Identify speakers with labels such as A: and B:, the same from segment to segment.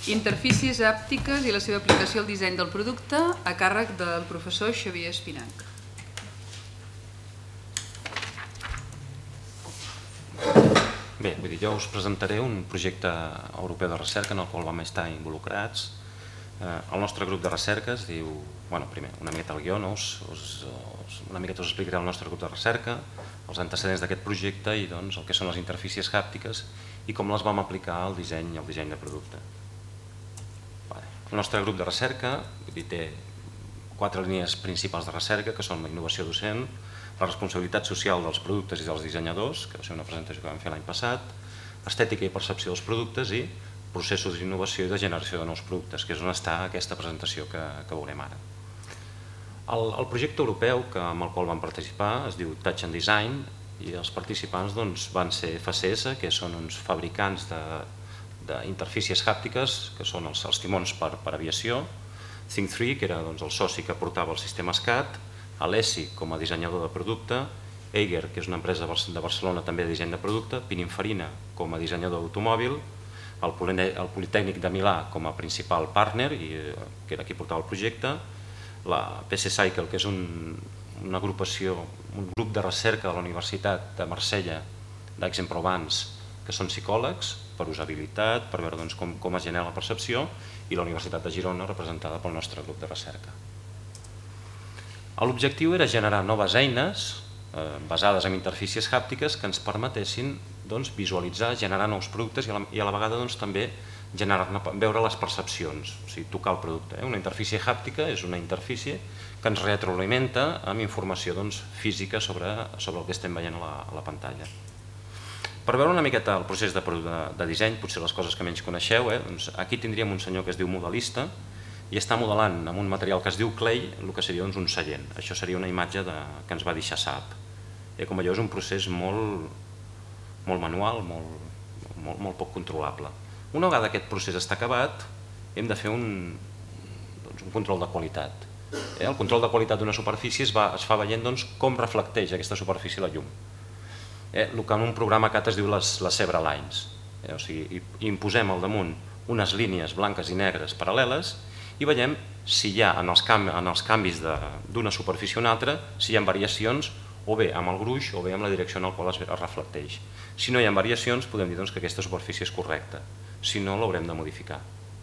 A: Interfícies àptiques i la seva aplicació al disseny del producte a càrrec del professor Xavier Espinac.
B: Bé, jo us presentaré un projecte europeu de recerca en el qual vam estar involucrats. El nostre grup de recerca es diu, primer, una miqueta el guió, una miqueta us explicaré el nostre grup de recerca, els antecedents d'aquest projecte i el que són les interfícies hàptiques i com les vam aplicar al disseny de producte. El nostre grup de recerca té 4 línies principals de recerca, que són la innovació docent, la responsabilitat social dels productes i dels dissenyadors, que va ser una presentació que vam fer l'any passat, estètica i percepció dels productes i processos d'innovació i de generació de nous productes, que és on està aquesta presentació que veurem ara. El projecte europeu amb el qual vam participar es diu Touch and Design i els participants van ser FCS, que són uns fabricants d'interfícies hàptiques, que són els timons per aviació, Think3, que era el soci que portava el sistema SCAD, Alessi com a dissenyador de producte, Eiger, que és una empresa de Barcelona també de disseny de producte, Pininfarina com a dissenyador d'automòbil, el Politècnic de Milà com a principal partner, que era qui portava el projecte, la PC Cycle, que és una agrupació, un grup de recerca de la Universitat de Marsella, d'Aix-en-Provence, que són psicòlegs, per usabilitat, per veure com es genera la percepció, i la Universitat de Girona, representada pel nostre grup de recerca. L'objectiu era generar noves eines basades en interfícies hàptiques que ens permetessin visualitzar, generar nous productes i a la vegada també veure les percepcions, o sigui, tocar el producte. Una interfície hàptica és una interfície que ens retroalimenta amb informació física sobre el que estem veient a la pantalla. Per veure una miqueta el procés de disseny, potser les coses que menys coneixeu, aquí tindríem un senyor que es diu modelista i està modelant amb un material que es diu clay el que seria un seient. Això seria una imatge que ens va deixar Saab. Com veieu, és un procés molt manual, molt poc controlable. Una vegada aquest procés està acabat, hem de fer un control de qualitat. El control de qualitat d'una superfície es fa veient com reflecteix aquesta superfície la llum. El que en un programa CAD es diu les zebra lines. O sigui, imposem al damunt unes línies blanques i negres paral·leles i veiem si hi ha en els canvis d'una superfície a una altra, si hi ha variacions o bé amb el gruix o bé amb la direcció en la qual es reflecteix. Si no hi ha variacions, podem dir que aquesta superfície és correcta. Si no, l'haurem de modificar.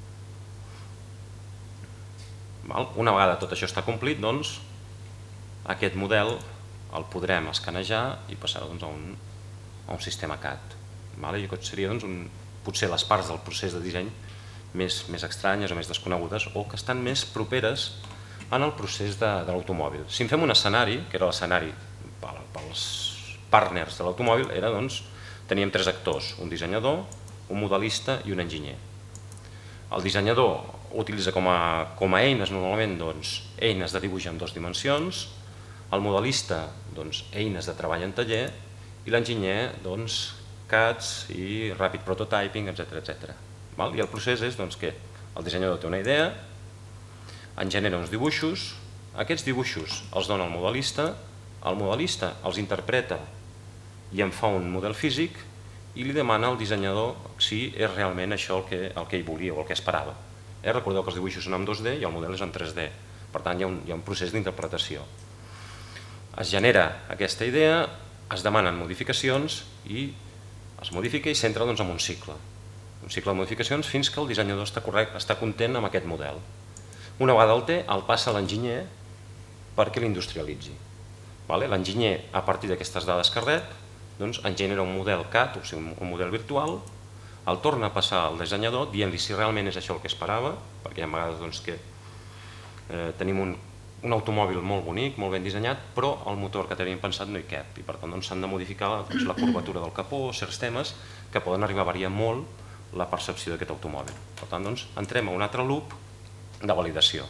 B: Una vegada tot això està complit, aquest model el podrem escanejar i passar a un sistema CAD. I aquest seria potser les parts del procés de disseny més estranyes o més desconegudes o que estan més properes en el procés de l'automòbil. Si en fem un escenari, que era l'escenari pels partners de l'automòbil, teníem 3 actors, un dissenyador, un modelista i un enginyer. El dissenyador utilitza com a eines normalment eines de dibuix en 2 dimensions, el modelista eines de treball en taller i l'enginyer CADs i Rapid Prototyping, etc. I el procés és que el dissenyador té una idea, en genera uns dibuixos, aquests dibuixos els dona el modelista els interpreta i en fa un model físic i li demana al dissenyador si és realment això el que ell volia o el que esperava. Recordeu que els dibuixos són en 2D i el model és en 3D, per tant hi ha un procés d'interpretació. Es genera aquesta idea, es demanen modificacions i es modifica i s'entra en un cicle de modificacions fins que el dissenyador està content amb aquest model. Una vegada el té, el passa a l'enginyer perquè l'industrialitzi. L'enginyer, a partir d'aquestes dades que rep, en genera un model CAD, o sigui, un model virtual, el torna a passar al dissenyador dient-li si realment és això el que esperava, perquè hi ha vegades que tenim un automòbil molt bonic, molt ben dissenyat, però el motor que teníem pensat no hi cap i per tant s'han de modificar la curvatura del capó o certs temes que poden arribar a variar molt la percepció d'aquest automòbil. Per tant, entrem a un altre loop de validació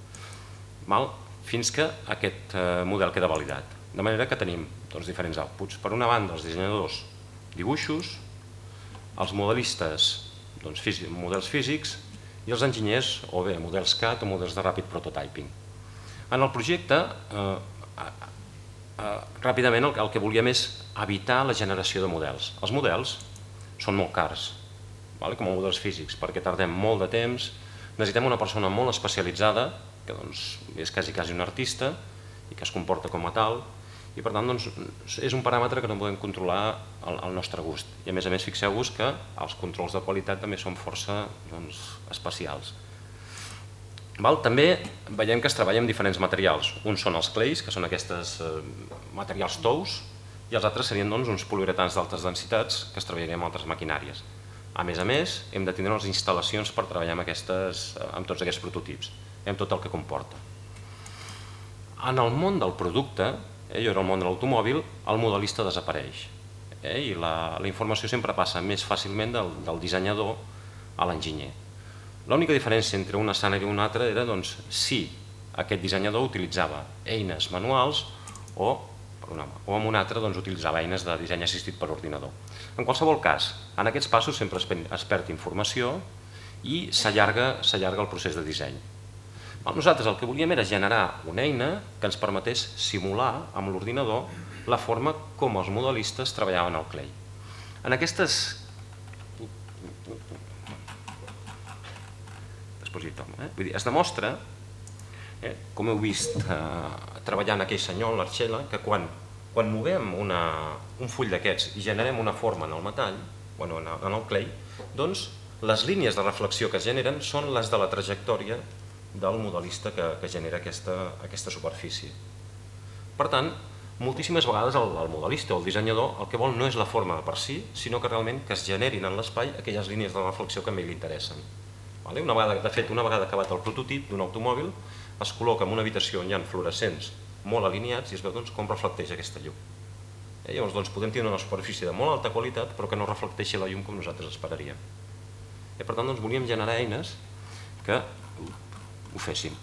B: fins que aquest model queda validat. De manera que tenim diferents outputs. Per una banda, els dissenyadors dibuixos, els modelistes models físics i els enginyers o bé models CAD o models de Rapid Prototyping. En el projecte, ràpidament el que volíem és evitar la generació de models. Els models són molt cars. com a models físics, perquè tardem molt de temps, necessitem una persona molt especialitzada, que és quasi un artista i que es comporta com a tal, i per tant és un paràmetre que no podem controlar al nostre gust. I a més fixeu-vos que els controls de qualitat també són força especials. També veiem que es treballa amb diferents materials. Uns són els clays, que són aquests materials tous, i els altres serien uns poliuretans d'altes densitats que es treballaria amb altres maquinàries. A més, hem de tindre les instal·lacions per treballar amb tots aquests prototips, amb tot el que comporta. En el món del producte, i en el món de l'automòbil, el modelista desapareix. I la informació sempre passa més fàcilment del dissenyador a l'enginyer. L'única diferència entre un escenari i un altre era si aquest dissenyador utilitzava eines manuals o en un altre utilitzava eines de disseny assistit per ordinador. En qualsevol cas, en aquests passos sempre es perd informació i s'allarga el procés de disseny. Nosaltres el que volíem era generar una eina que ens permetés simular amb l'ordinador la forma com els modelistes treballaven el clay. En aquestes... Es demostra, com heu vist treballant aquell senyor, l'Arxela, que quan movem un full d'aquests i generem una forma en el metall, en el clay, doncs les línies de reflexió que es generen són les de la trajectòria del modelista que genera aquesta superfície. Per tant, moltíssimes vegades el modelista o el dissenyador el que vol no és la forma de per si, sinó que realment que es generin en l'espai aquelles línies de reflexió que a ell li interessen. De fet, una vegada acabat el prototip d'un automòbil, es col·loca en una habitació on hi ha fluorescents molt alineats i es veu com reflecteix aquesta llum. Llavors podem tenir una superfície de molt alta qualitat però que no reflecteixi la llum com nosaltres esperaríem. Per tant, volíem generar eines que ho fessin.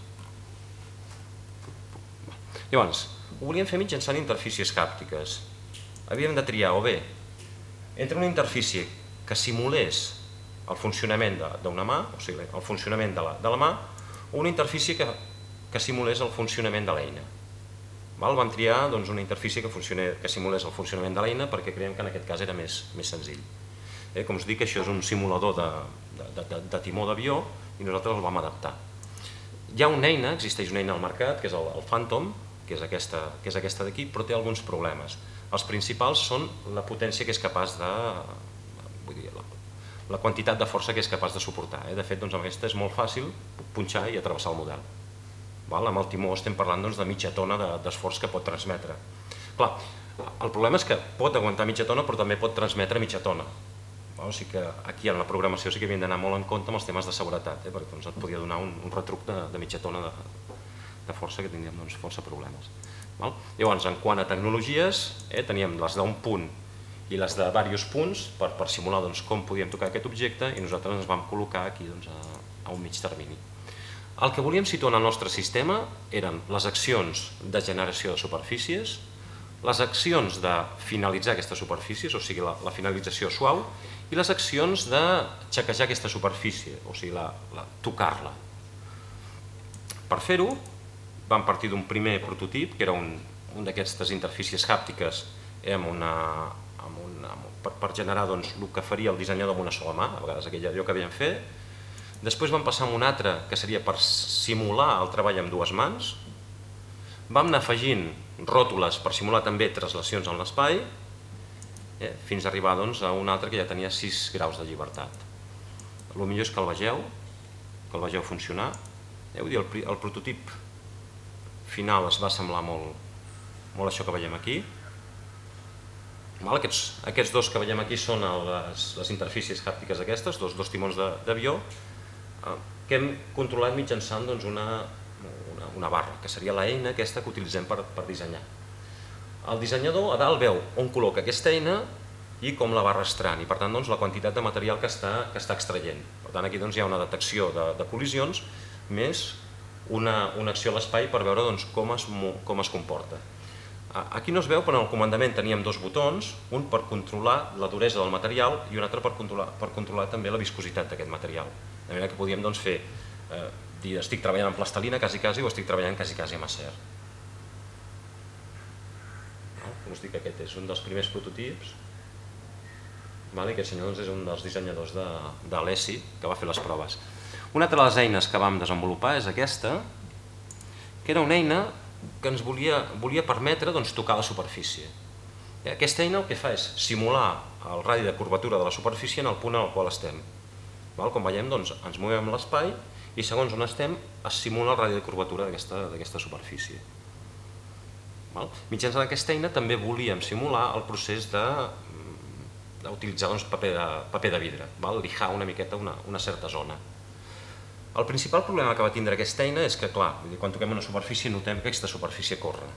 B: Llavors, ho volíem fer mitjançant interfícies hàptiques. Havíem de triar o bé entre una interfície que simulés el funcionament d'una mà, o sigui, el funcionament de la mà, o una interfície que simulés el funcionament de l'eina. Vam triar una interfície que simulés el funcionament de l'eina perquè creiem que en aquest cas era més senzill. Com us dic, això és un simulador de timó d'avió i nosaltres el vam adaptar. Hi ha una eina, existeix una eina al mercat, que és el Phantom, que és aquesta d'aquí, però té alguns problemes. Els principals són la potència que és capaç de... la quantitat de força que és capaç de suportar. De fet, amb aquesta és molt fàcil punxar i atravessar el model. Amb el timó estem parlant de mitja tona d'esforç que pot transmetre. Clar, el problema és que pot aguantar mitja tona però també pot transmetre mitja tona. O sigui que aquí en la programació sí que havíem d'anar molt en compte amb els temes de seguretat, perquè et podia donar un retruc de mitja tona de força que tindríem força problemes. Llavors, en quant a tecnologies, teníem les d'un punt i les de diversos punts per simular com podíem tocar aquest objecte i nosaltres ens vam col·locar aquí a un mig termini. El que volíem situar en el nostre sistema eren les accions de generació de superfícies, les accions de finalitzar aquestes superfícies, o sigui, la finalització suau, i les accions de xequejar aquesta superfície, o sigui, tocar-la. Per fer-ho, vam partir d'un primer prototip, que era un d'aquestes interfícies hàptiques per generar el que faria el dissenyador amb una sola mà, a vegades allò que havíem fet. Després vam passar a un altre, que seria per simular el treball amb dues mans. Vam anar afegint ròtules per simular també traslacions en l'espai, fins a arribar a un altre que ja tenia 6 graus de llibertat. El millor és que el vegeu funcionar. El prototip final es va semblar molt això que veiem aquí. Aquests dos que veiem aquí són les interfícies hàptiques aquestes, dos timons d'avió, que hem controlat mitjançant una barra, que seria l'eina aquesta que utilitzem per dissenyar. El dissenyador a dalt veu on col·loca aquesta eina i com la va arrastrant, i per tant la quantitat de material que està extraient. Per tant, aquí hi ha una detecció de col·lisions més una acció a l'espai per veure com es comporta. Aquí no es veu, però en el comandament teníem dos botons, un per controlar la duresa del material i un altre per controlar també la viscositat d'aquest material. De manera que podíem fer, dir estic treballant amb plastelina quasi o estic treballant quasi amb acer. Us dic que aquest és un dels primers prototips. I aquest senyor és un dels dissenyadors de l'ESI que va fer les proves. Una altra de les eines que vam desenvolupar és aquesta, que era una eina que ens volia permetre tocar la superfície. Aquesta eina el que fa és simular el radi de curvatura de la superfície en el punt en el qual estem. Com veiem, ens movem l'espai i segons on estem es simula el radi de curvatura d'aquesta superfície. Mitjançant aquesta eina també volíem simular el procés d'utilitzar paper de vidre, lijar una miqueta una certa zona. El principal problema que va tindre aquesta eina és que, clar, quan toquem una superfície notem que aquesta superfície corre.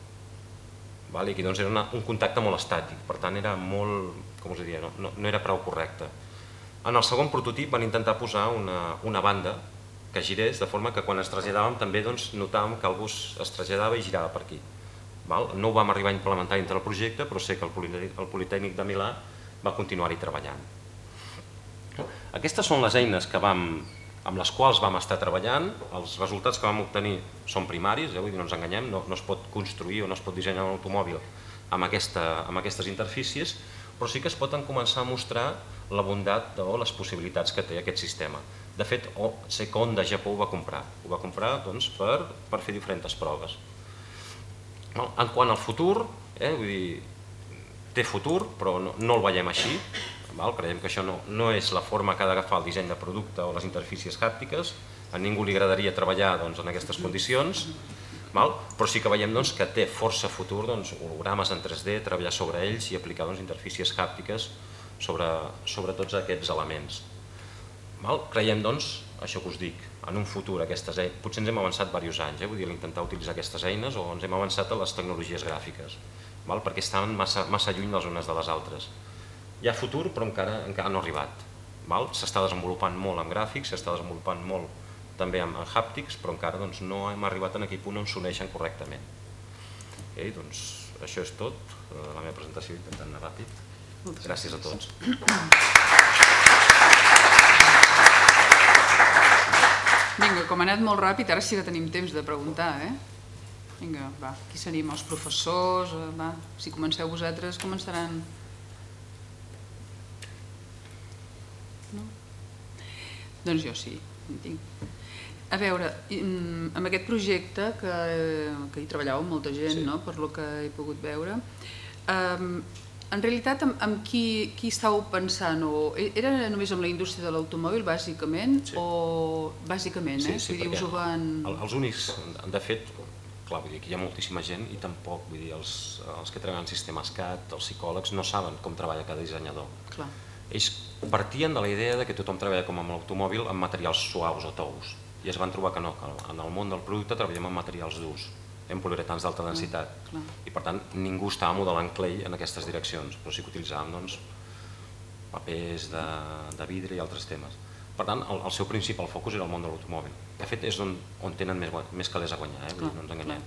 B: I aquí era un contacte molt estàtic, per tant era molt, com us diria, no era prou correcte. En el segon prototip van intentar posar una banda que girés, de forma que quan ens traslladàvem també notàvem que el bus es traslladava i girava per aquí. No ho vam arribar a implementar dintre el projecte, però sé que el Politècnic de Milà va continuar-hi treballant. Aquestes són les eines amb les quals vam estar treballant. Els resultats que vam obtenir són primaris, vull dir, no ens enganyem, no es pot construir o no es pot dissenyar un automòbil amb aquestes interfícies, però sí que es poden començar a mostrar la bondat o les possibilitats que té aquest sistema. De fet, sé que Honda Japó ho va comprar. Ho va comprar per fer diferents proves. En quant al futur, vull dir, té futur, però no el veiem així. Creiem que això no és la forma que ha d'agafar el disseny de producte o les interfícies hàptiques. A ningú li agradaria treballar en aquestes condicions, però sí que veiem que té força futur hologrames en 3D, treballar sobre ells i aplicar interfícies hàptiques sobre tots aquests elements. Creiem, això que us dic, en un futur aquestes eines, potser ens hem avançat diversos anys, vull dir, a intentar utilitzar aquestes eines, o ens hem avançat a les tecnologies gràfiques, perquè estaven massa lluny les unes de les altres. Hi ha futur, però encara no ha arribat. S'està desenvolupant molt en gràfics, s'està desenvolupant molt també en hàptics, però encara no hem arribat en aquell punt on s'uneixen correctament. Això és tot, la meva presentació, intentant anar ràpid. Gràcies a tots.
A: Vinga, com ha anat molt ràpid, ara sí que tenim temps de preguntar, Vinga, va, qui seríem els professors? Va, si comenceu vosaltres, començaran... No? Doncs jo sí, en tinc. A veure, amb aquest projecte, que hi treballàveu molta gent, per lo que he pogut veure, en realitat amb qui estàveu pensant? Era només amb la indústria de l'automòbil, bàsicament? O bàsicament,
B: Sí, perquè els únics, de fet, clar, vull dir, aquí hi ha moltíssima gent i tampoc, vull dir, els que treballen en sistemes CAD, els psicòlegs, no saben com treballa cada dissenyador. Ells partien de la idea que tothom treballa com amb l'automòbil amb materials suaus o tous, i es van trobar que no, que en el món del producte treballem amb materials durs, en poliuretans d'alta densitat, i per tant ningú estava modelant clay en aquestes direccions, però sí que utilitzàvem papers de vidre i altres temes. Per tant, el seu principal focus era el món de l'automòbil. De fet, és on tenen més calés a guanyar, no ens enganyem.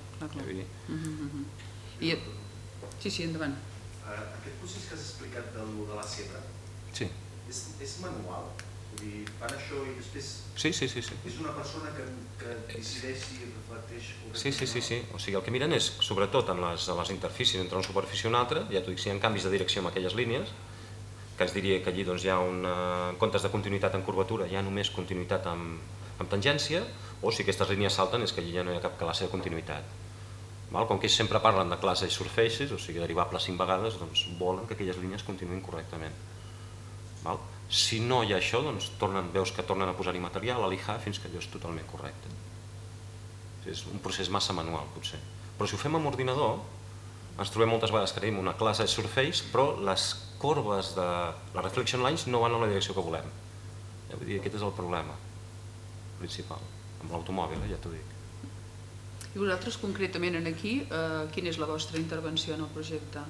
A: Sí, endavant.
C: Aquest procés que has explicat de la Sierra és manual? Vull dir, fan això i després...
B: Sí.
C: És una persona que decideix i reflecteix...
B: Sí. O sigui, el que miren és, sobretot en les interfícies entre una superfície i una altra, ja t'ho dic, si hi ha canvis de direcció amb aquelles línies, que ens diria que allí hi ha en comptes de continuïtat en curvatura, hi ha només continuïtat amb tangència, o si aquestes línies salten és que allí ja no hi ha cap classe de continuïtat. Com que ells sempre parlen de classe i surfaces, o sigui, derivables 5 vegades, doncs volen que aquelles línies continuïn correctament. Si no hi ha això, doncs veus que tornen a posar-hi material, a lijar, fins que allò és totalment correcte. És un procés massa manual, potser. Però si ho fem amb ordinador, ens trobem moltes vegades que tenim una classe de surface, però les corbes de les reflection lines no van en la direcció que volem. Vull dir, aquest és el problema principal, amb l'automòbil, ja t'ho dic.
A: I vosaltres, concretament, aquí, quina és la vostra intervenció en el projecte?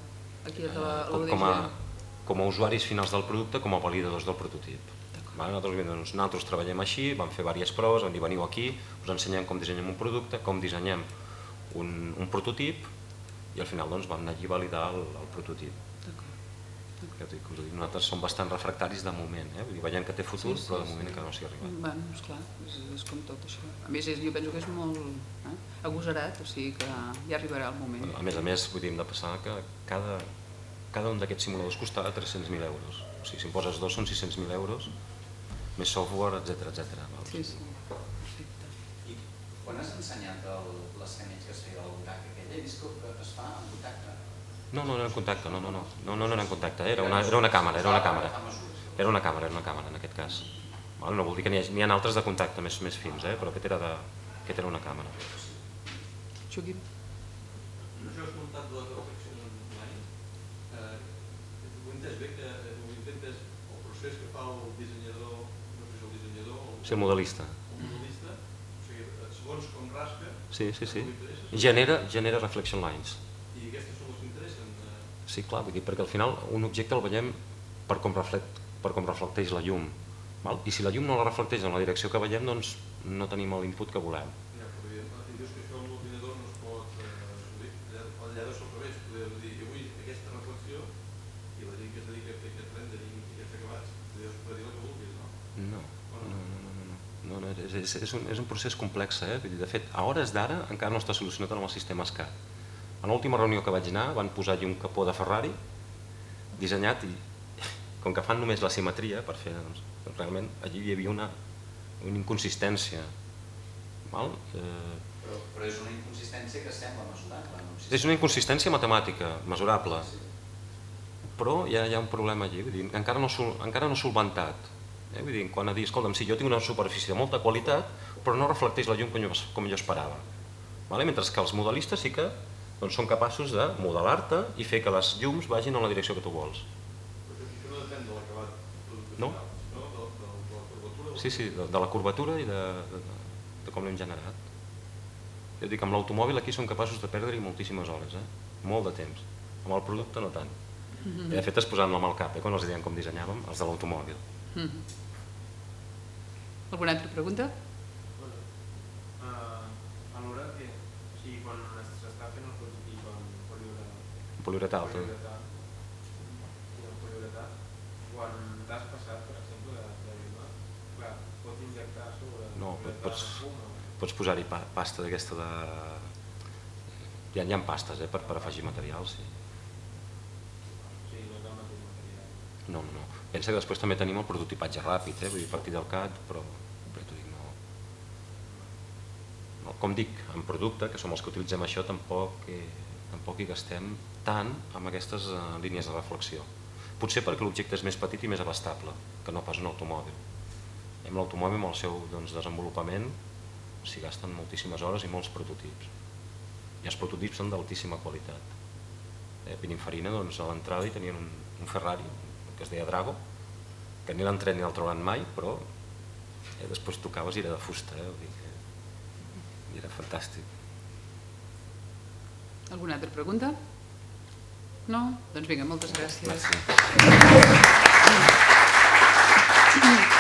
B: Com a usuaris finals del producte, com a validadors del prototip. Nosaltres treballem així, vam fer diverses proves, vam dir veniu aquí, us ensenyem com dissenyem un producte, com dissenyem un prototip, i al final vam anar allí a validar el prototip. Nosaltres som bastant refractaris de moment, veiem que té futur, però de moment encara no s'hi ha arribat.
A: Bé, esclar, és com tot això. A més, jo penso que és molt agosarat, o sigui que ja arribarà el moment.
B: A més, vull dir, hem de passar que cada un d'aquests simuladors costava 300.000 euros. O sigui, si em poses dos són 600.000 euros, més software, etc.
A: Sí, perfecte.
D: I quan has ensenyat l'escaneig que es feia del burac aquell, he vist que es fa en contacte?
B: No era en contacte, no era en contacte, era una càmera, era una càmera en aquest cas. No vol dir que n'hi ha altres de contacte més fins, però aquest era una càmera.
A: Joaquim.
E: Això has comentat de les reflexions online. Ho he entès bé que ho intentes, el procés que fa el dissenyador, no sé si el dissenyador o
B: el modelista.
E: O sigui, segons com rasca,
B: sí. Genera reflection lines.
E: I aquestes són les que interessen?
B: Sí, clar, perquè al final un objecte el veiem per com reflecteix la llum. I si la llum no la reflecteix en la direcció que veiem, doncs no tenim l'input que volem.
E: Ja, però dius que això amb l'ordinador no es pot assolir. Allà deu ser al revés, podeu dir, jo vull aquesta reflexió i la gent que es dedica a fer aquest rendering i aquests acabats, deus poder dir el que vulguis, no?
B: No, és un procés complex. De fet, a hores d'ara encara no està solucionat amb el sistema SCAD. En l'última reunió que vaig anar van posar-hi un capó de Ferrari dissenyat i com que fan només la simetria per fer, realment allí hi havia una inconsistència.
D: Però és una inconsistència que sembla mesurable.
B: És una inconsistència matemàtica, mesurable, però hi ha un problema allí, encara no solventat. Vull dir, quan a dir, escolta'm, sí, jo tinc una superfície de molta qualitat, però no reflecteix la llum com jo esperava. Mentre que els modelistes sí que són capaços de modelar-te i fer que les llums vagin en la direcció que tu vols.
E: Però això no depèn de l'acabat producte
B: No?
E: final, no? De la curvatura?
B: Sí, de la curvatura i de com l'hem generat. Jo dic, amb l'automòbil aquí som capaços de perdre-hi moltíssimes hores, molt de temps. Amb el producte no tant. I de fet es posaven amb el cap, quan els deien com dissenyàvem, els de l'automòbil.
A: Alguna altra pregunta?
F: A l'hora que, o sigui, quan s'està fent el prototip en
B: poliuretà,
F: quan t'has passat, per exemple, de llum, clar, pots injectar sobre
B: no,
F: fum o...
B: pots posar-hi pasta d'aquesta de... Hi ha pastes per afegir materials, sí.
F: Sí, no és el mateix material.
B: No. Pensa que després també tenim el prototipatge ràpid, vull dir, a partir del CAD, però t'ho dic, no. Com dic, en producte, que som els que utilitzem això, tampoc hi gastem tant amb aquestes línies de reflexió. Potser perquè l'objecte és més petit i més abastable, que no pas un automòbil. Amb l'automòbil, amb el seu desenvolupament, s'hi gasten moltíssimes hores i molts prototips. I els prototips són d'altíssima qualitat. Pininfarina, a l'entrada hi tenien un Ferrari, que es deia Drago, que ni l'han tret ni l'han trobat mai, però després tocaves i era de fusta, i era fantàstic.
A: Alguna altra pregunta? No? Doncs vinga, moltes gràcies.
B: Gràcies.